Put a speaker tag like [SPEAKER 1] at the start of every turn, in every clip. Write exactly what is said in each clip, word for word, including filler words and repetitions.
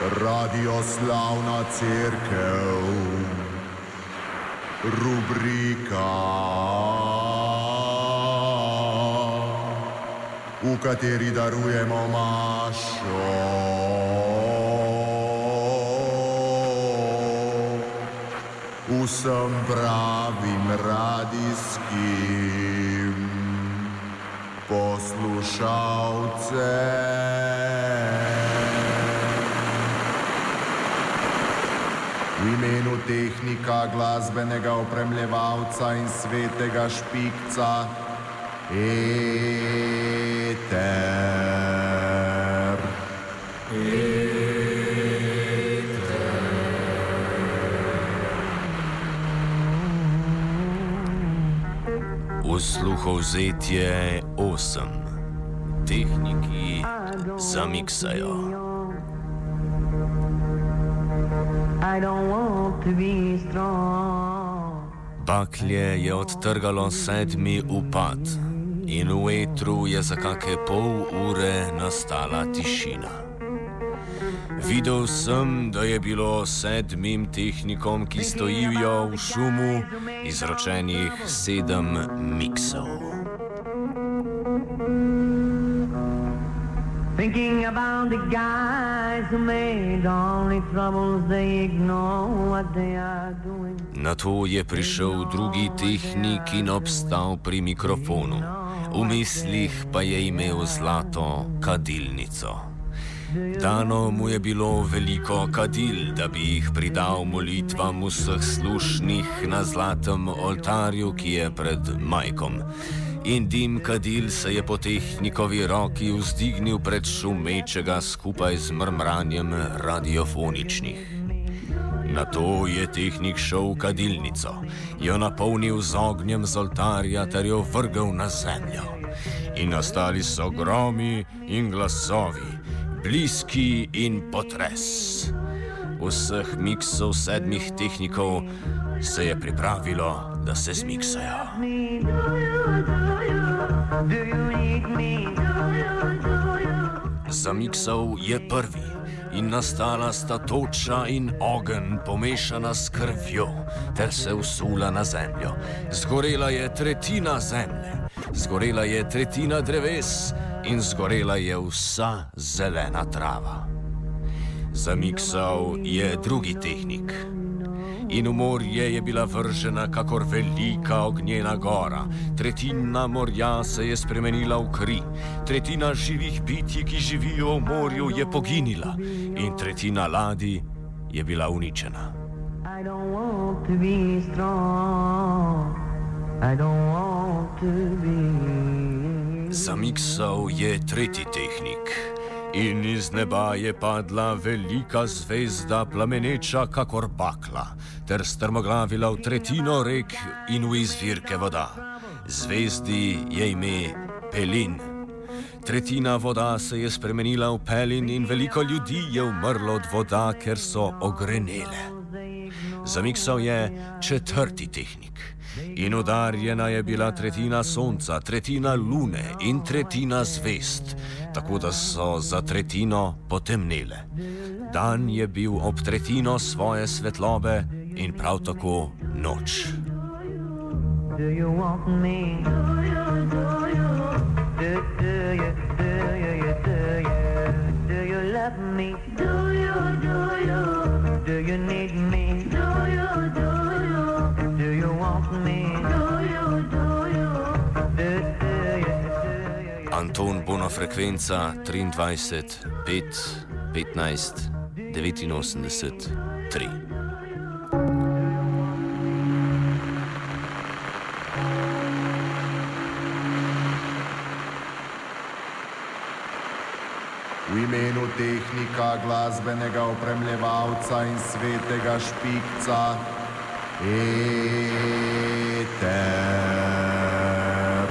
[SPEAKER 1] Radioslavna cerkev, rubrika, v kateri darujemo mašo vsem pravim radijskim poslušalcem. V imenu tehnika, glasbenega opremljevalca in svetega špikca Eter.
[SPEAKER 2] Sluhovzetje osem. Tehniki zamiksajo. Baklje je odtrgalo sedmi upad in v etru je za kake pol ure nastala tišina. Videl sem, da je bilo sedmim tehnikom, ki stojijo v šumu, izročenih sedem miksov. Thinking about the guys who made only troubles, they ignore what they are doing. Nato je prišel drugi tehnik in obstal pri mikrofonu. V mislih pa je imel zlato kadilnico. Dano mu je bilo veliko kadil, da bi jih pridal molitvam vseh slušnih na zlatem oltarju, ki je pred majkom. In dim kadil se je po tehnikovi roki vzdignil pred šumečega skupaj z mrmranjem radiofoničnih. Nato je tehnik šel v kadilnico, jo napolnil z ognjem z oltarja ter jo vrgel na zemljo. In nastali so gromi in glasovi, bliski in potres. Vseh miksov sedmih tehnikov se je pripravilo, da se zmiksajo. Zamiksal je prvi in nastala sta toča in ogenj pomešana s krvjo ter se usula na zemljo. Zgorela je tretjina zemlje, zgorela je tretjina dreves in zgorela je vsa zelena trava. Zamiksal je drugi tehnik. In v morje je bila vržena kakor velika ognjena gora. Tretjina morja se je spremenila v kri, tretjina živih bitij, ki živijo v morju, je poginila in tretjina ladij je bila uničena. I don't want to be strong. I don't want to be. Zamiksal je tretji tehnik. In iz neba je padla velika zvezda, plameneča kakor bakla, ter strmoglavila v tretjino rek in v izvirke voda. Zvezdi je ime Pelin. Tretjina voda se je spremenila v pelin in veliko ljudi je umrlo od voda, ker so ogrenele. Zamiksal je četrti tehnik. In udarjena je bila tretjina sonca, tretjina lune in tretjina zvezd, tako da so za tretjino potemnele. Dan je bil ob tretjino svoje svetlobe in prav tako noč. Do you want me? Do you, do you? Do, do you, do you, do you? Do you love me? Do you, do you? Do you need me? Do you, do you? Do you want me? Do you, do you? Do, do you, do you? Anton Bona frekvenca triindvajset pet petnajst devetinosemdeset tri.
[SPEAKER 1] V imenu tehnika, glasbenega opremljevalca in svetega špikca Eter.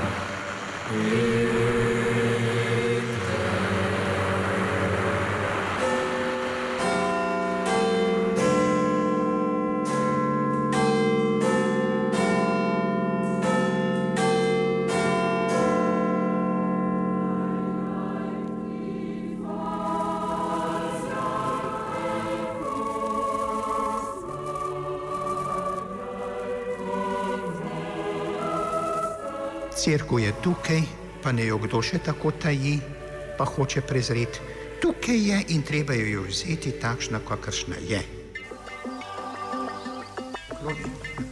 [SPEAKER 3] Cerkev je tukaj, pa ne jo kdo še tako taji, pa hoče prezreti. Tukaj je in treba jo vzeti takšna, kakršna je. Klobi.